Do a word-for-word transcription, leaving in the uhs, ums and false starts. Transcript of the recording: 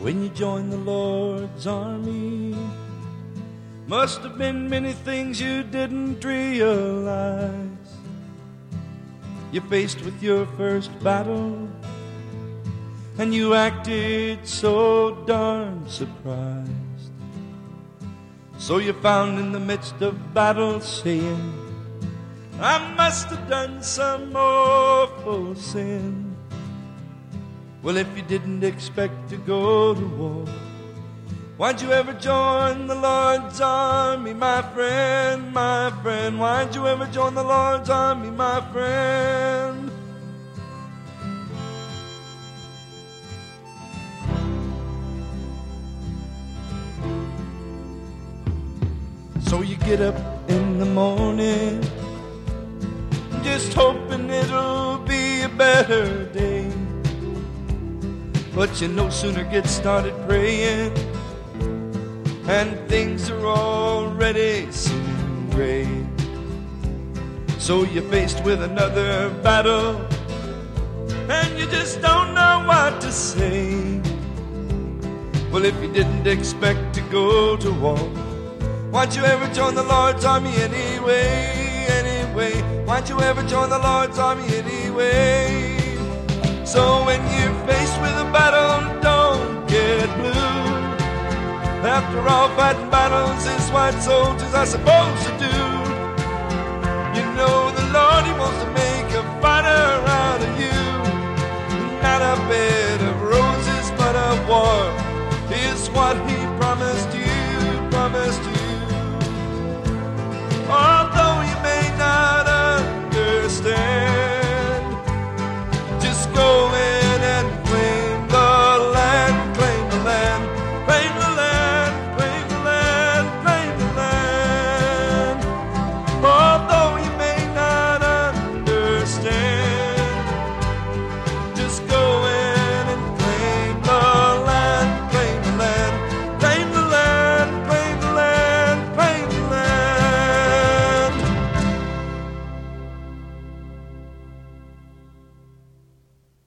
when you joined the Lord's army. Must have been many things you didn't realize. You're faced with your first battle, and you acted so darn surprised. So you're found in the midst of battle saying, I must have done some awful sin. Well, if you didn't expect to go to war, why'd you ever join the Lord's army, my friend, my friend? Why'd you ever join the Lord's army, my friend? So you get up in the morning, just hoping it'll be a better day. But you no sooner get started praying, and things are already seeming gray. So you're faced with another battle, and you just don't know what to say. Well, if you didn't expect to go to war, why'd you ever join the Lord's army anyway, anyway? Why'd you ever join the Lord's army anyway? So when you're faced with a battle, don't get blue. After all, fighting battles is what soldiers are supposed to do. You know the Lord, He wants to make